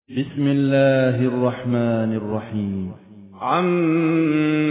بسم الله الرحمن الرحيم. عَمَّ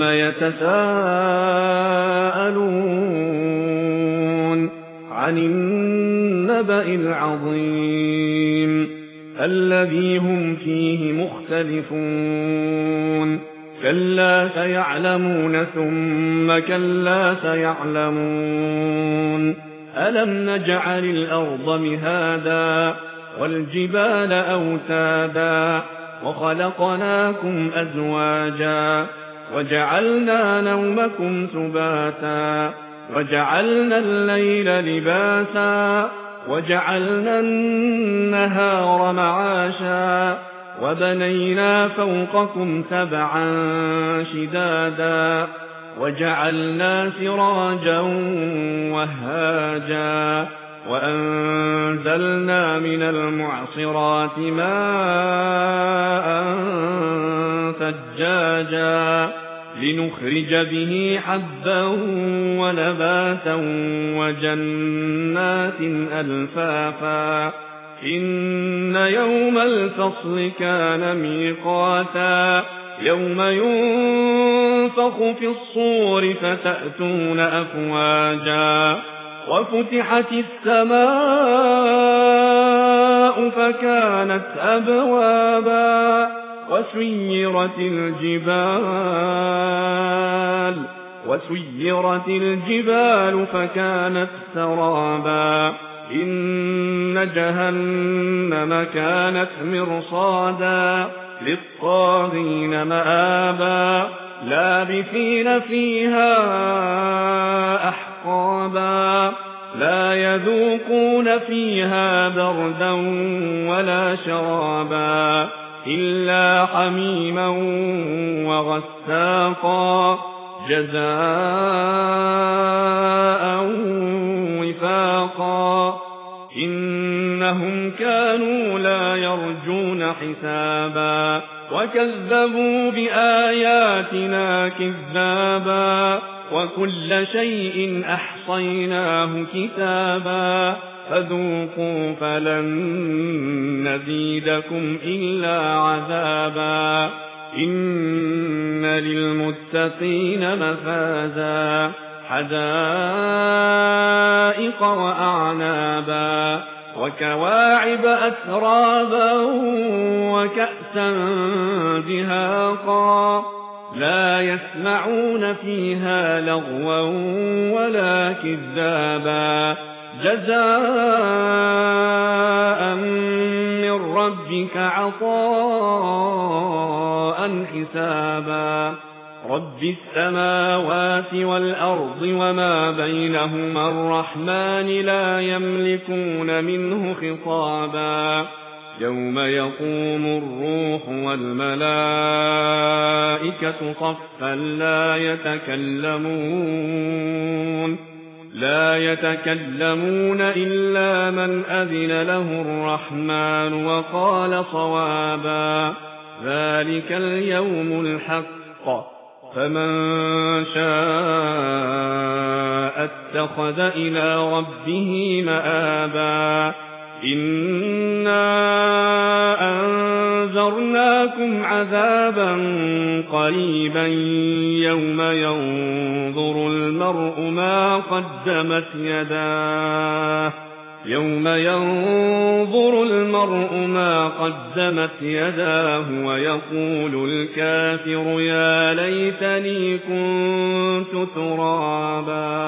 يَتَسَاءَلُونَ عَنِ النَّبَإِ الْعَظِيمِ الَّذِي هُمْ فِيهِ مُخْتَلِفُونَ كَلَّا سَيَعْلَمُونَ ثُمَّ كَلَّا سَيَعْلَمُونَ أَلَمْ نَجْعَلِ الْأَرْضَ مِهَادًا وَالْجِبَالَ أَوْتَادًا وَخَلَقْنَاكُمْ أَزْوَاجًا وَجَعَلْنَا نَوْمَكُمْ سُبَاتًا وَجَعَلْنَا اللَّيْلَ لِبَاسًا وَجَعَلْنَا النَّهَارَ مَعَاشًا وَبَنَيْنَا فَوْقَكُمْ سَبْعًا شِدَادًا وَجَعَلْنَا سِرَاجًا وَهَّاجًا وَأَنزَلْنَا مِنَ الْمُعْصِرَاتِ مَاءً ثَجَّاجًا لِنُخْرِجَ بِهِ حَبًّا وَنَبَاتًا وَجَنَّاتٍ أَلْفَافًا إِنَّ يَوْمَ الْفَصْلِ كَانَ مِيقَاتًا يَوْمَ يُنفَخُ فِي الصُّورِ فَتَأْتُونَ أَفْوَاجًا وَفُتِحَتِ السَّمَاءُ فَكَانَتْ أَبْوَابًا وَسُيِّرَتِ الْجِبَالُ فَكَانَتْ سَرَابًا إِنَّ جَهَنَّمَ كَانَتْ مِرْصَادًا لِلطَّاغِينَ مَآبًا لَابِثِينَ فِيهَا أَحْقَابًا لَا يَذُوقُونَ فِيهَا بَرْدًا وَلَا شَرَابًا إِلَّا حَمِيمًا وَغَسَّاقًا جَزَاءً وِفَاقًا إِنَّهُمْ كَانُوا لَا يَرْجُونَ حِسَابًا وَكَذَّبُوا بِآيَاتِنَا كِذَّابًا وَكُلَّ شَيْءٍ أَحْصَيْنَاهُ كِتَابًا فَذُوقُوا فَلَن نَّزِيدَكُمْ إِلَّا عَذَابًا إِنَّ لِلْمُتَّقِينَ مَفَازًا حَدَائِقَ وَأَعْنَابًا وَكَوَاعِبَ أَتْرَابًا وَكَأْسًا دِهَاقًا لَا يَسْمَعُونَ فِيهَا لَغْوًا وَلَا كِذَّابًا جَزَاءً مِّن رَّبِّكَ عَطَاءً حِسَابًا رَبِّ السَّمَاوَاتِ وَالْأَرْضِ وَمَا بَيْنَهُمَا الرَّحْمَنِ لَا يَمْلِكُونَ مِنْهُ خِطَابًا يَوْمَ يَقُومُ الرُّوحُ وَالْمَلَائِكَةُ صَفًّا لا يتكلمون إلا من أذن له الرحمن وقال صوابا ذلك اليوم الحق فمن شاء اتخذ إلى ربه مآبا إنا أنذرناكم عذابا قريبا يوم ينظر المرء ما قدمت يداه ويقول الكافر يا ليتني كنت ترابا.